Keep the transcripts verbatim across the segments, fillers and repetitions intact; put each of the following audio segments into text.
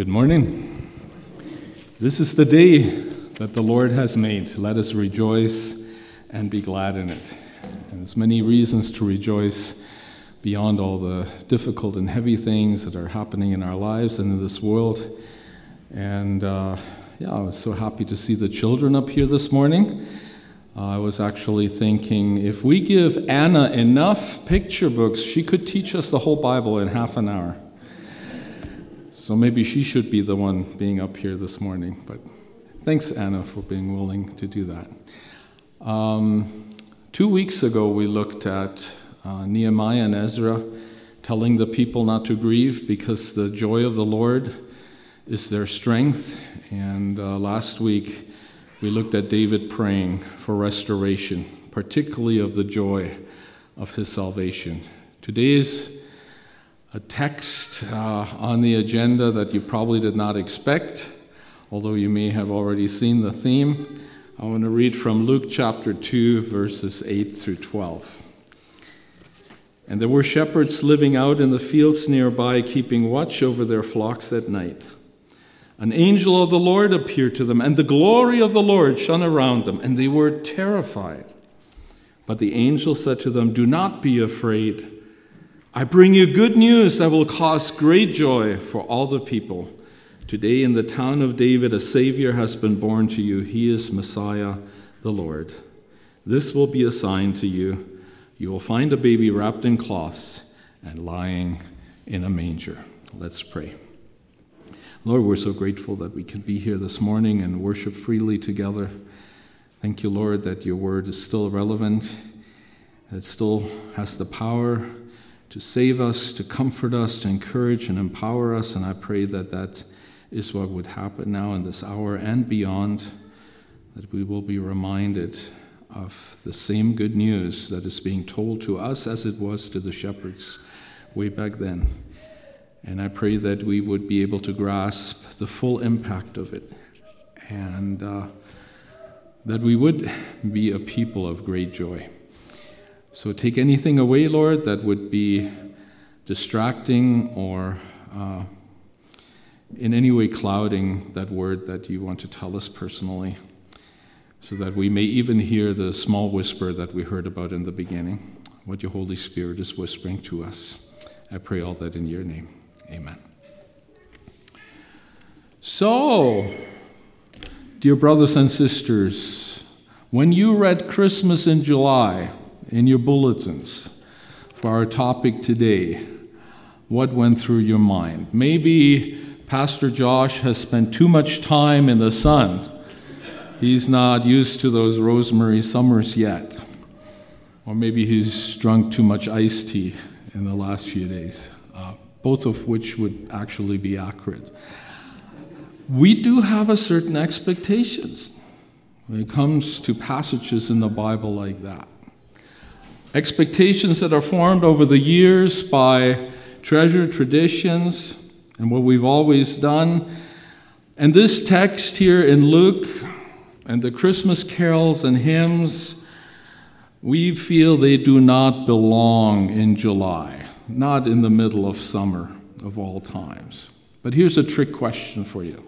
Good morning. This is the day that the Lord has made. Let us rejoice and be glad in it. And there's many reasons to rejoice beyond all the difficult and heavy things that are happening in our lives and in this world. And uh, yeah, I was so happy to see the children up here this morning. Uh, I was actually thinking, if we give Anna enough picture books, she could teach us the whole Bible in half an hour. So maybe she should be the one being up here this morning. But thanks, Anna, for being willing to do that. Um, two weeks ago, we looked at uh, Nehemiah and Ezra telling the people not to grieve because the joy of the Lord is their strength. And uh, last week, we looked at David praying for restoration, particularly of the joy of his salvation. Today's a text uh, on the agenda that you probably did not expect, although you may have already seen the theme. I want to read from Luke chapter two, verses eight through twelve. And there were shepherds living out in the fields nearby, keeping watch over their flocks at night. An angel of the Lord appeared to them, and the glory of the Lord shone around them, and they were terrified. But the angel said to them, "Do not be afraid. I bring you good news that will cause great joy for all the people. Today in the town of David, a Savior has been born to you. He is Messiah, the Lord. This will be a sign to you. You will find a baby wrapped in cloths and lying in a manger." Let's pray. Lord, we're so grateful that we can be here this morning and worship freely together. Thank you, Lord, that your word is still relevant. It still has the power to save us, to comfort us, to encourage and empower us. And I pray that that is what would happen now in this hour and beyond, that we will be reminded of the same good news that is being told to us as it was to the shepherds way back then. And I pray that we would be able to grasp the full impact of it, and uh, that we would be a people of great joy. So take anything away, Lord, that would be distracting or uh, in any way clouding that word that you want to tell us personally, so that we may even hear the small whisper that we heard about in the beginning, what your Holy Spirit is whispering to us. I pray all that in your name. Amen. So, dear brothers and sisters, when you read Christmas in July in your bulletins for our topic today, what went through your mind? Maybe Pastor Josh has spent too much time in the sun. He's not used to those rosemary summers yet. Or maybe he's drunk too much iced tea in the last few days. Uh, both of which would actually be accurate. We do have a certain expectations when it comes to passages in the Bible like that. Expectations that are formed over the years by treasured traditions and what we've always done. And this text here in Luke and the Christmas carols and hymns, we feel they do not belong in July, not in the middle of summer of all times. But here's a trick question for you.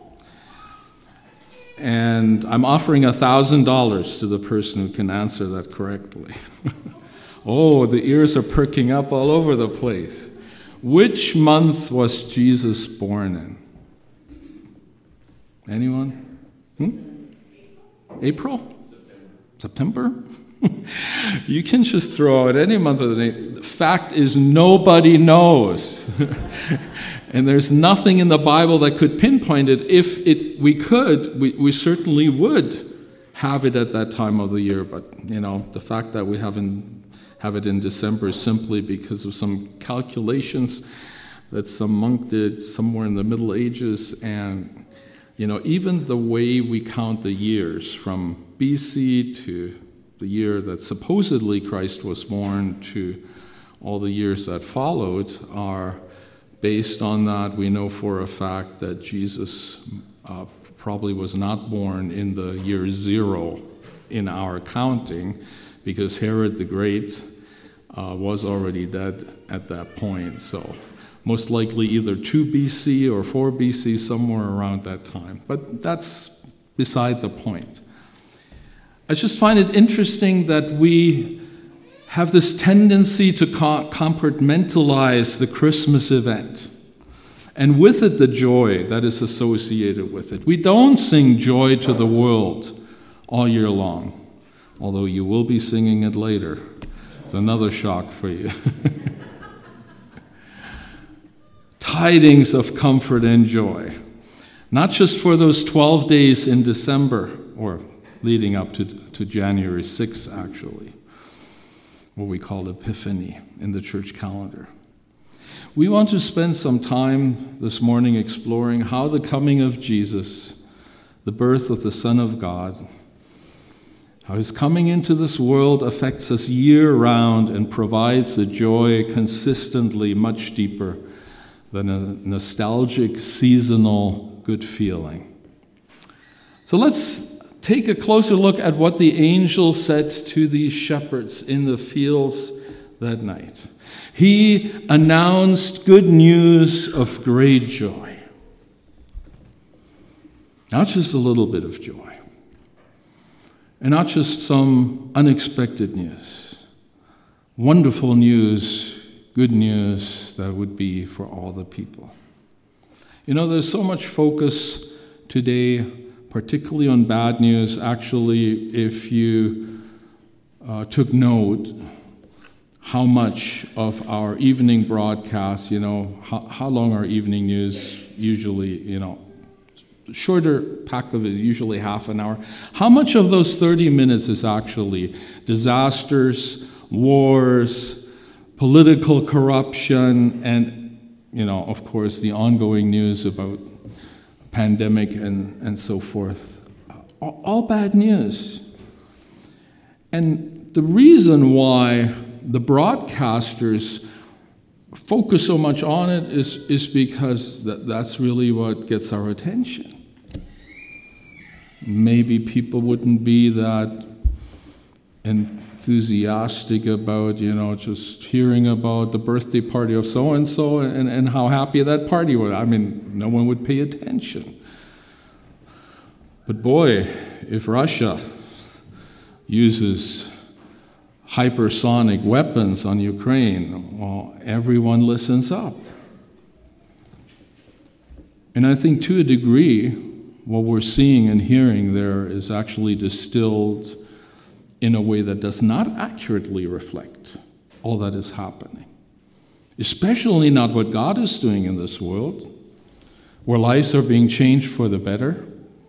And I'm offering one thousand dollars to the person who can answer that correctly. Oh, the ears are perking up all over the place. Which month was Jesus born in? Anyone? Hmm? April? September? You can just throw out any month of the name. The fact is, nobody knows. And there's nothing in the Bible that could pinpoint it. If it we could, we, we certainly would have it at that time of the year. But, you know, the fact that we haven't have it in December is simply because of some calculations that some monk did somewhere in the Middle Ages. And, you know, even the way we count the years from B C to the year that supposedly Christ was born to all the years that followed are based on that. We know for a fact that Jesus uh, probably was not born in the year zero in our counting, because Herod the Great uh, was already dead at that point. So most likely either two B C or four B C, somewhere around that time. But that's beside the point. I just find it interesting that we have this tendency to compartmentalize the Christmas event, and with it the joy that is associated with it. We don't sing Joy to the World all year long, although you will be singing it later. It's another shock for you. Tidings of comfort and joy, not just for those twelve days in December, or leading up to, to January sixth, actually, what we call Epiphany in the church calendar. We want to spend some time this morning exploring how the coming of Jesus, the birth of the Son of God, how his coming into this world affects us year-round and provides a joy consistently much deeper than a nostalgic, seasonal good feeling. So let's take a closer look at what the angel said to these shepherds in the fields that night. He announced good news of great joy. Not just a little bit of joy, and not just some unexpected news. Wonderful news, good news that would be for all the people. You know, there's so much focus today, particularly on bad news. Actually, if you uh, took note how much of our evening broadcasts, you know, how, how long our evening news usually, you know, shorter pack of it, usually half an hour. How much of those thirty minutes is actually disasters, wars, political corruption, and, you know, of course, the ongoing news about pandemic and, and so forth. All, all bad news. And the reason why the broadcasters focus so much on it is, is because that, that's really what gets our attention. Maybe people wouldn't be that enthusiastic about, you know, just hearing about the birthday party of so-and-so and, and how happy that party was. I mean, no one would pay attention. But boy, if Russia uses hypersonic weapons on Ukraine, well, everyone listens up. And I think to a degree, what we're seeing and hearing there is actually distilled in a way that does not accurately reflect all that is happening. Especially not what God is doing in this world, where lives are being changed for the better,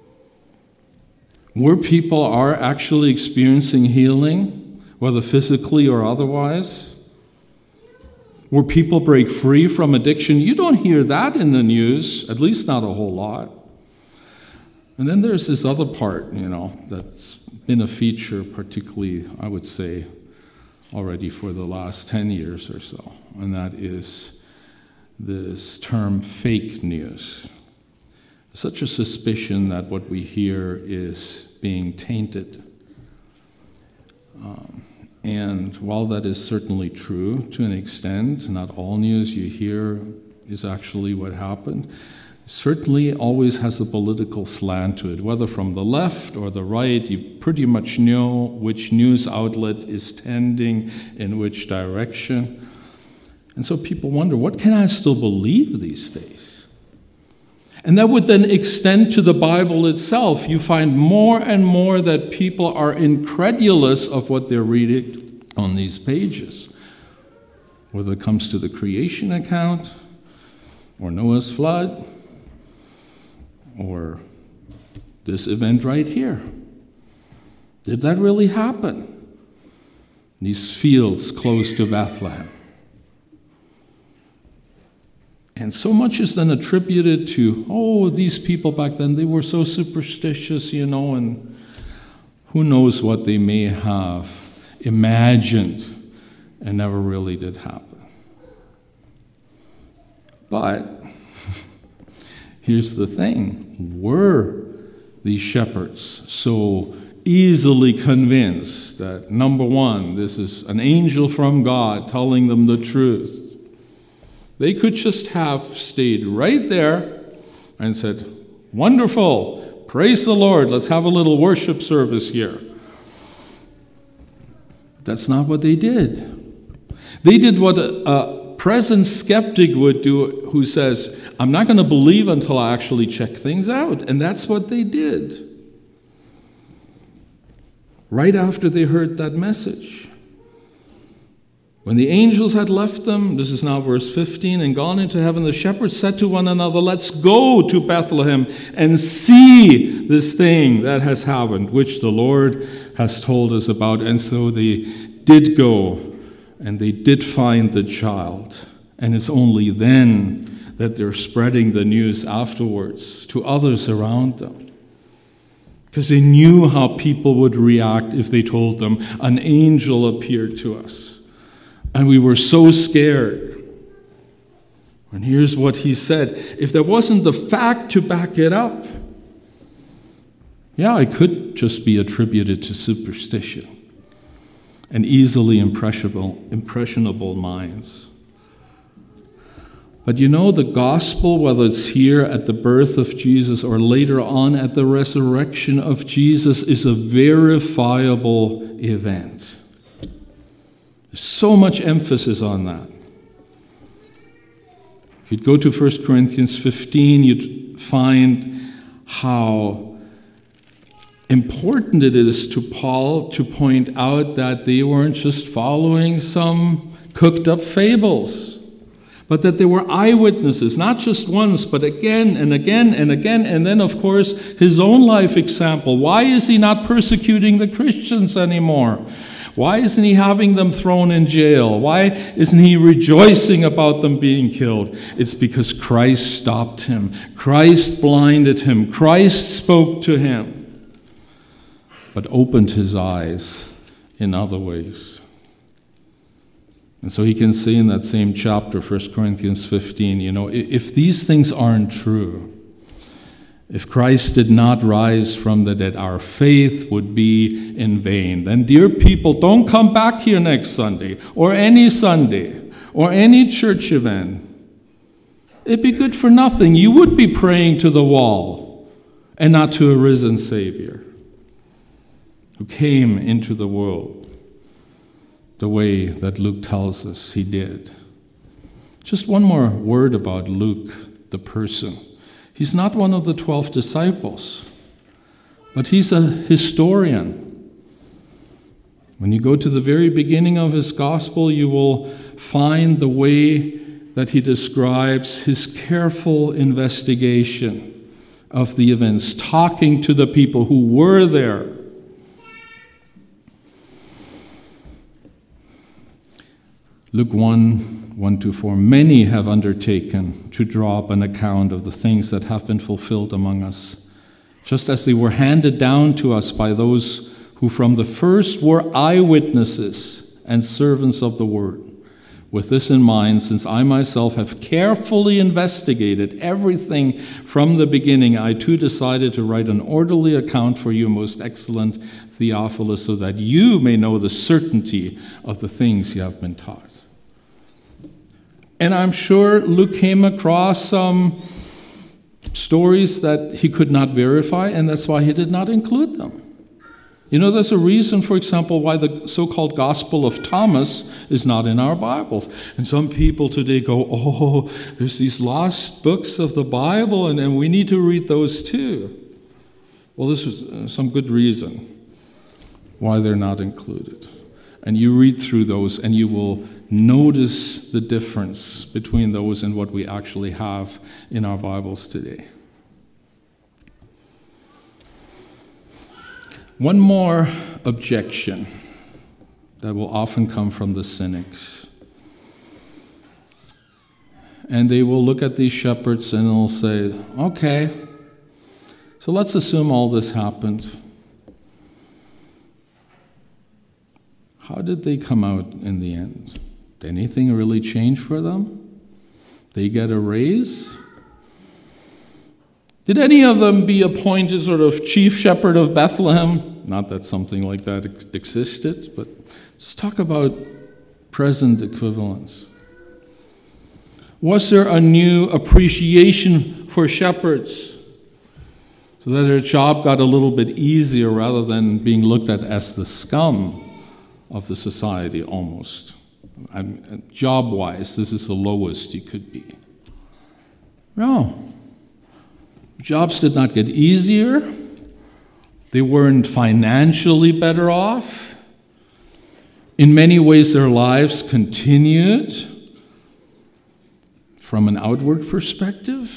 where people are actually experiencing healing, whether physically or otherwise, where people break free from addiction. You don't hear that in the news, at least not a whole lot. And then there's this other part, you know, that's been a feature, particularly, I would say, already for the last ten years or so, and that is this term fake news. Such a suspicion that what we hear is being tainted. Um, and while that is certainly true to an extent, not all news you hear is actually what happened, certainly always has a political slant to it, whether from the left or the right. You pretty much know which news outlet is tending in which direction. And so people wonder, what can I still believe these days? And that would then extend to the Bible itself. You find more and more that people are incredulous of what they're reading on these pages, whether it comes to the creation account or Noah's flood, or this event right here. Did that really happen? These fields close to Bethlehem. And so much is then attributed to, oh, these people back then, they were so superstitious, you know, and who knows what they may have imagined and never really did happen. But here's the thing. Were these shepherds so easily convinced that, number one, this is an angel from God telling them the truth? They could just have stayed right there and said, wonderful, praise the Lord, let's have a little worship service here. That's not what they did. They did what a, a present skeptic would do who says, I'm not going to believe until I actually check things out. And that's what they did. Right after they heard that message. When the angels had left them, this is now verse fifteen, and gone into heaven, the shepherds said to one another, let's go to Bethlehem and see this thing that has happened, which the Lord has told us about. And so they did go, and they did find the child. And it's only then that they're spreading the news afterwards to others around them. Because they knew how people would react if they told them, an angel appeared to us. And we were so scared. And here's what he said. If there wasn't the fact to back it up, yeah, it could just be attributed to superstition and easily impressionable, impressionable minds. But you know, the gospel, whether it's here at the birth of Jesus or later on at the resurrection of Jesus, is a verifiable event. There's so much emphasis on that. If you'd go to First Corinthians fifteen, you'd find how important it is to Paul to point out that they weren't just following some cooked-up fables, but that they were eyewitnesses, not just once, but again and again and again. And then, of course, his own life example. Why is he not persecuting the Christians anymore? Why isn't he having them thrown in jail? Why isn't he rejoicing about them being killed? It's because Christ stopped him. Christ blinded him. Christ spoke to him, but opened his eyes in other ways. And so he can say in that same chapter, First Corinthians fifteen, you know, if these things aren't true, if Christ did not rise from the dead, our faith would be in vain. Then, dear people, don't come back here next Sunday, or any Sunday, or any church event. It'd be good for nothing. You would be praying to the wall and not to a risen Savior who came into the world the way that Luke tells us he did. Just one more word about Luke, the person. He's not one of the twelve disciples, but he's a historian. When you go to the very beginning of his gospel, you will find the way that he describes his careful investigation of the events, talking to the people who were there. Luke one, one to four, many have undertaken to draw up an account of the things that have been fulfilled among us, just as they were handed down to us by those who from the first were eyewitnesses and servants of the word. With this in mind, since I myself have carefully investigated everything from the beginning, I too decided to write an orderly account for you, most excellent Theophilus, so that you may know the certainty of the things you have been taught. And I'm sure Luke came across some stories that he could not verify, and that's why he did not include them. You know, there's a reason, for example, why the so-called Gospel of Thomas is not in our Bibles. And some people today go, oh, there's these lost books of the Bible, and, and we need to read those too. Well, this is uh, some good reason why they're not included. And you read through those, and you will notice the difference between those and what we actually have in our Bibles today. One more objection that will often come from the cynics. And they will look at these shepherds and they'll say, okay, so let's assume all this happened. How did they come out in the end? Did anything really change for them? They get a raise? Did any of them be appointed sort of chief shepherd of Bethlehem? Not that something like that ex- existed, but let's talk about present equivalence. Was there a new appreciation for shepherds so that their job got a little bit easier rather than being looked at as the scum of the society almost? And job-wise, this is the lowest you could be. No. Jobs did not get easier. They weren't financially better off. In many ways, their lives continued from an outward perspective.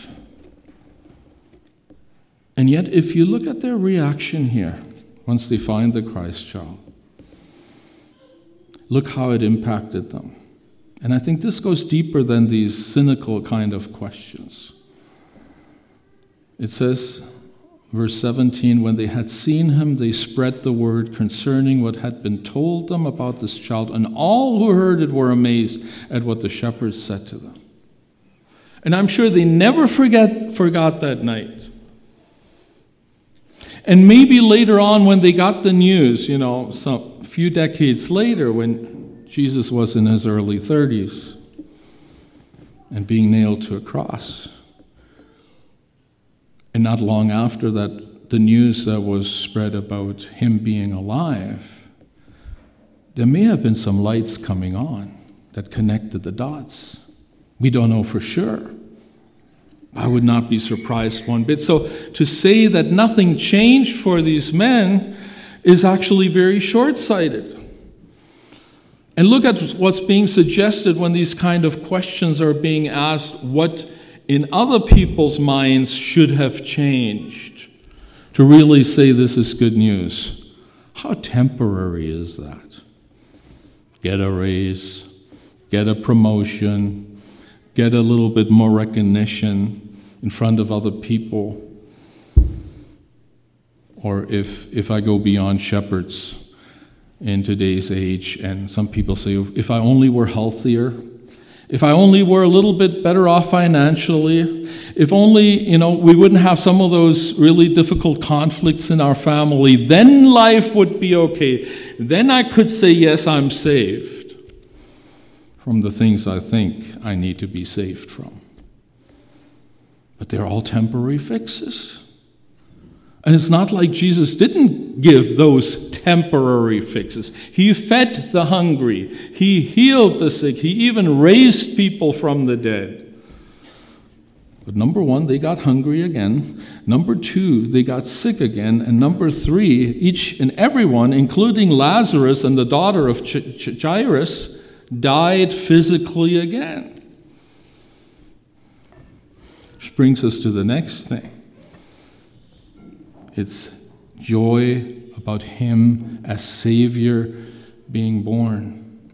And yet, if you look at their reaction here, once they find the Christ child, look how it impacted them. And I think this goes deeper than these cynical kind of questions. It says, verse seventeen, when they had seen him, they spread the word concerning what had been told them about this child, and all who heard it were amazed at what the shepherds said to them. And I'm sure they never forget, forgot that night. And maybe later on when they got the news, you know, some few decades later when Jesus was in his early thirties and being nailed to a cross. And not long after that, the news that was spread about him being alive, there may have been some lights coming on that connected the dots. We don't know for sure. I would not be surprised one bit. So to say that nothing changed for these men is actually very short-sighted. And look at what's being suggested when these kind of questions are being asked. What in other people's minds should have changed to really say this is good news? How temporary is that? Get a raise, get a promotion, get a little bit more recognition in front of other people. Or if if I go beyond shepherds in today's age, and some people say, if I only were healthier, if I only were a little bit better off financially, if only, you know, we wouldn't have some of those really difficult conflicts in our family, then life would be okay. Then I could say, yes, I'm saved from the things I think I need to be saved from. But they're all temporary fixes. And it's not like Jesus didn't give those temporary fixes. He fed the hungry. He healed the sick. He even raised people from the dead. But number one, they got hungry again. Number two, they got sick again. And number three, each and everyone, including Lazarus and the daughter of Jairus, died physically again. Which brings us to the next thing. It's joy about him as Savior being born.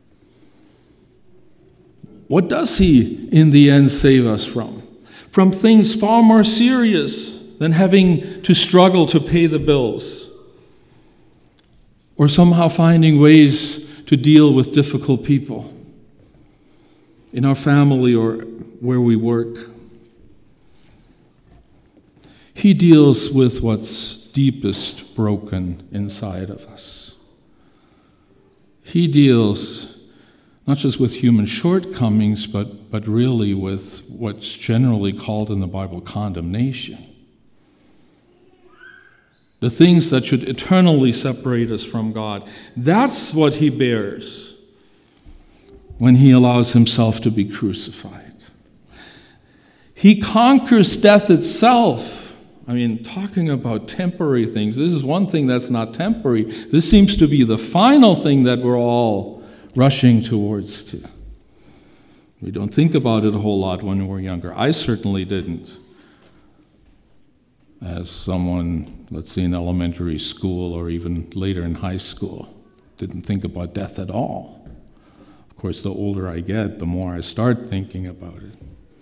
What does he, in the end, save us from? From things far more serious than having to struggle to pay the bills, or somehow finding ways to deal with difficult people in our family or where we work. He deals with what's deepest broken inside of us. He deals not just with human shortcomings, but, but really with what's generally called in the Bible condemnation. The things that should eternally separate us from God. That's what he bears when he allows himself to be crucified. He conquers death itself. I mean, talking about temporary things, this is one thing that's not temporary. This seems to be the final thing that we're all rushing towards to. We don't think about it a whole lot when we're younger. I certainly didn't. As someone, let's say in elementary school or even later in high school, didn't think about death at all. Of course, the older I get, the more I start thinking about it.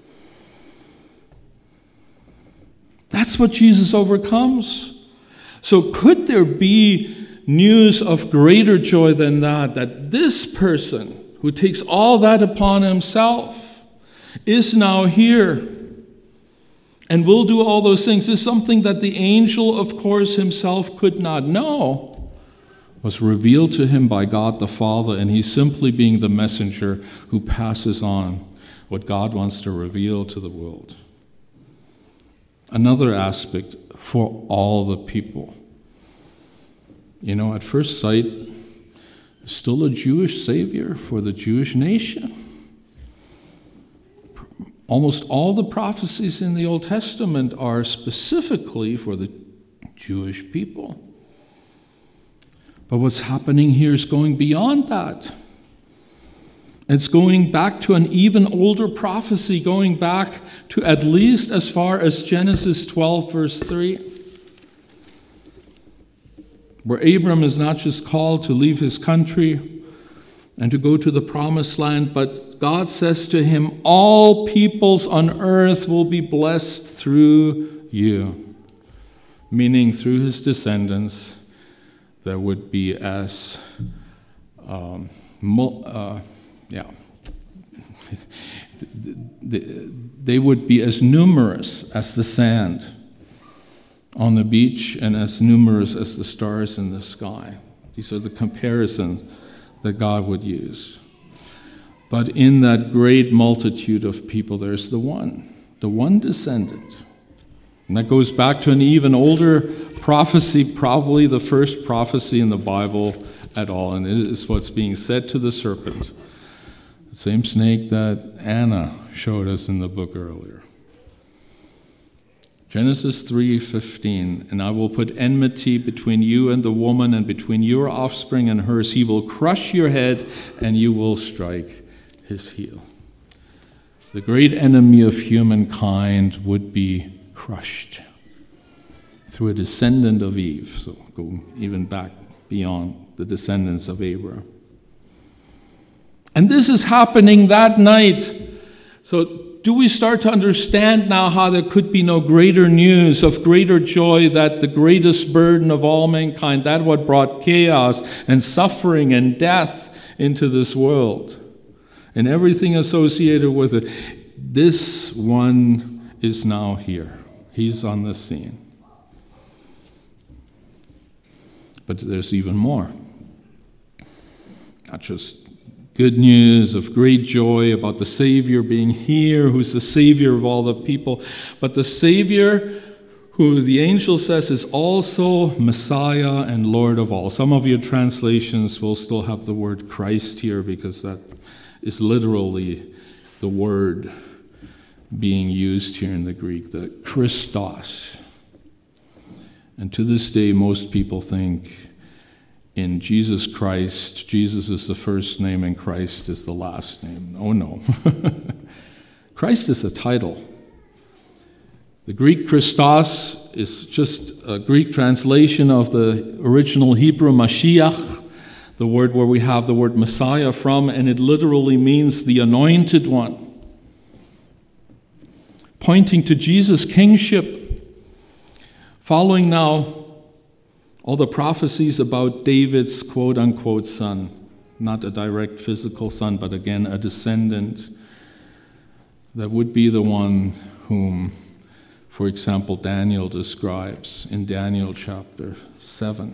That's what Jesus overcomes. So could there be news of greater joy than that, that this person who takes all that upon himself is now here and will do all those things? Is something that the angel, of course, himself could not know, was revealed to him by God the Father, and he's simply being the messenger who passes on what God wants to reveal to the world. Another aspect, for all the people. You know, at first sight, still a Jewish Savior for the Jewish nation. Almost all the prophecies in the Old Testament are specifically for the Jewish people. But what's happening here is going beyond that. It's going back to an even older prophecy, going back to at least as far as Genesis twelve, verse three, where Abram is not just called to leave his country and to go to the promised land, but God says to him, all peoples on earth will be blessed through you, meaning through his descendants that would be as, um, uh, yeah, they would be as numerous as the sand on the beach and as numerous as the stars in the sky. These are the comparisons that God would use. But in that great multitude of people, there's the one, the one descendant. And that goes back to an even older prophecy, probably the first prophecy in the Bible at all, and it is what's being said to the serpent, the same snake that Anna showed us in the book earlier. Genesis three fifteen, and I will put enmity between you and the woman, and between your offspring and hers. He will crush your head, and you will strike his heel. The great enemy of humankind would be crushed through a descendant of Eve, so go even back beyond the descendants of Abraham. And this is happening that night. So do we start to understand now how there could be no greater news of greater joy that the greatest burden of all mankind, that what brought chaos and suffering and death into this world and everything associated with it, this one is now here. He's on the scene. But there's even more. Not just good news of great joy about the Savior being here, who's the Savior of all the people, but the Savior who the angel says is also Messiah and Lord of all. Some of your translations will still have the word Christ here because that is literally the word being used here in the Greek, the Christos. And to this day, most people think in Jesus Christ, Jesus is the first name and Christ is the last name. Oh no. Christ is a title. The Greek Christos is just a Greek translation of the original Hebrew Mashiach, the word where we have the word Messiah from, and it literally means the anointed one, pointing to Jesus' kingship. Following now all the prophecies about David's quote-unquote son, not a direct physical son, but again a descendant that would be the one whom, for example, Daniel describes in Daniel chapter seven.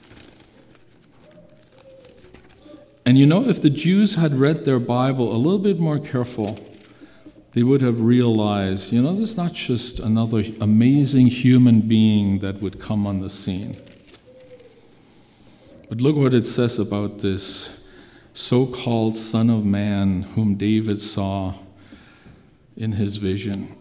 And you know, if the Jews had read their Bible a little bit more careful, they would have realized, you know, there's not just another amazing human being that would come on the scene. But look what it says about this so-called Son of Man whom David saw in his vision.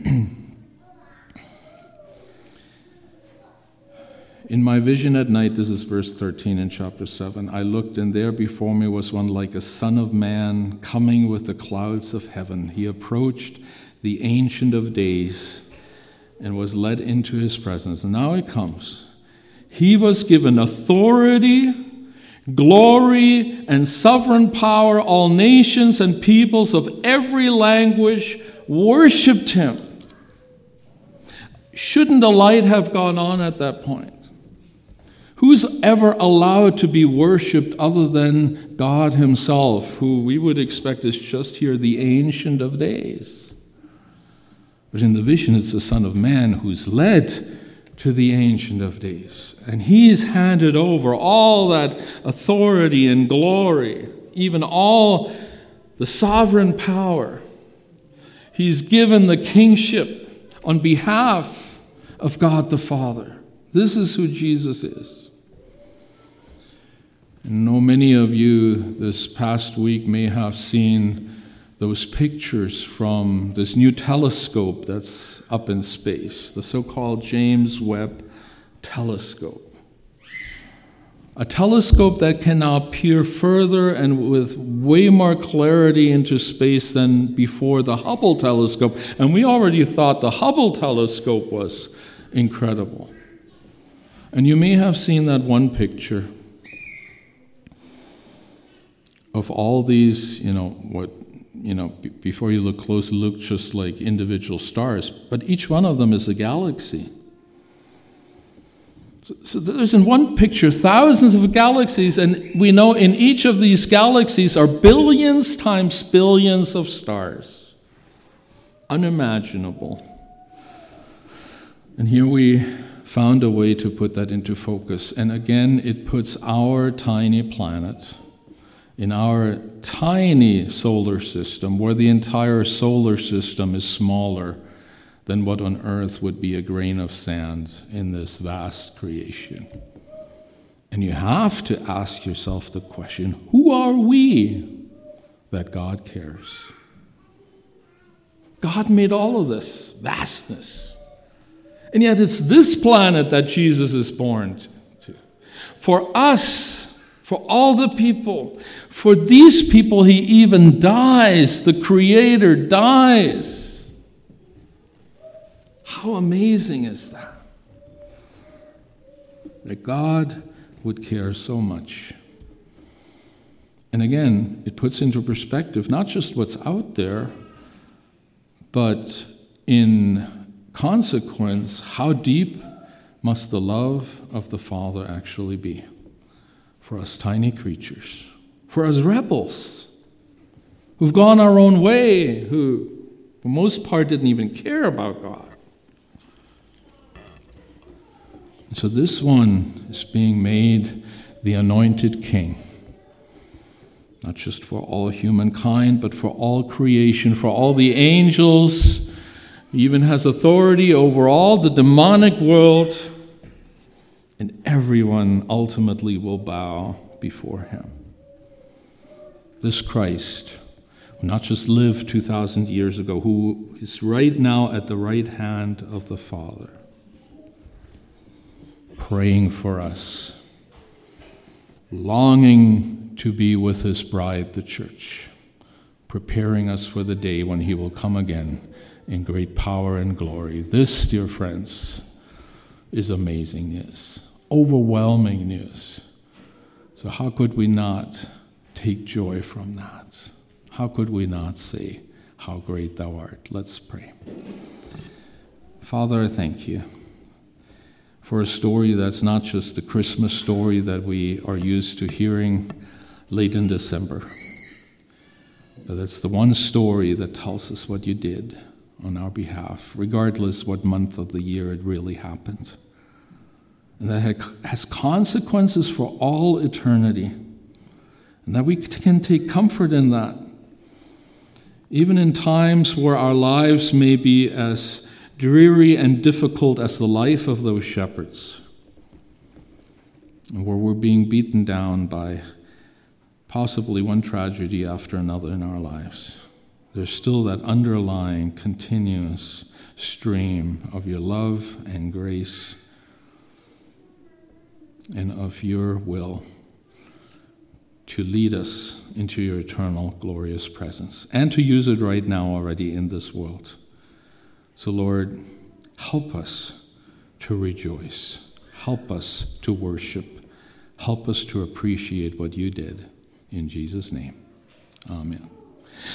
In my vision at night, this is verse thirteen in chapter seven, I looked, and there before me was one like a son of man coming with the clouds of heaven. He approached the Ancient of Days and was led into his presence. And now it comes. He was given authority, glory, and sovereign power. All nations and peoples of every language worshipped him. Shouldn't a light have gone on at that point? Who's ever allowed to be worshipped other than God himself, who we would expect is just here the Ancient of Days? But in the vision, it's the Son of Man who's led to the Ancient of Days. And he's handed over all that authority and glory, even all the sovereign power He's given the kingship on behalf of God the Father. This is who Jesus is. I know many of you this past week may have seen those pictures from this new telescope that's up in space, the so-called James Webb Telescope. A telescope that can now peer further and with way more clarity into space than before the Hubble telescope. And we already thought the Hubble telescope was incredible. And you may have seen that one picture of all these, you know, what, you know, b- before you look close, look just like individual stars, but each one of them is a galaxy. So, so there's in one picture thousands of galaxies, and we know in each of these galaxies are billions times billions of stars. Unimaginable. And here we found a way to put that into focus. And again, it puts our tiny planet in our tiny solar system, where the entire solar system is smaller than what on earth would be a grain of sand in this vast creation. And you have to ask yourself the question, who are we that God cares? God made all of this vastness. And yet it's this planet that Jesus is born to. For us, for all the people, for these people he even dies. The Creator dies. How amazing is that? That God would care so much. And again, it puts into perspective not just what's out there, but in consequence, how deep must the love of the Father actually be for us tiny creatures, for us rebels who've gone our own way, who for the most part didn't even care about God. So this one is being made the anointed king, not just for all humankind, but for all creation, for all the angels. He even has authority over all the demonic world, and everyone ultimately will bow before him. This Christ, who not just lived two thousand years ago, who is right now at the right hand of the Father, praying for us, longing to be with his bride, the church, preparing us for the day when he will come again in great power and glory. This, dear friends, is amazing news, overwhelming news. So how could we not take joy from that? How could we not say, how great thou art? Let's pray. Father, I thank you for a story that's not just the Christmas story that we are used to hearing late in December, but it's the one story that tells us what you did on our behalf, regardless what month of the year it really happened. And that has consequences for all eternity. And that we can take comfort in that. Even in times where our lives may be as dreary and difficult as the life of those shepherds, and where we're being beaten down by possibly one tragedy after another in our lives, there's still that underlying, continuous stream of your love and grace and of your will to lead us into your eternal, glorious presence, and to use it right now already in this world. So, Lord, help us to rejoice. Help us to worship. Help us to appreciate what you did. In Jesus' name, amen.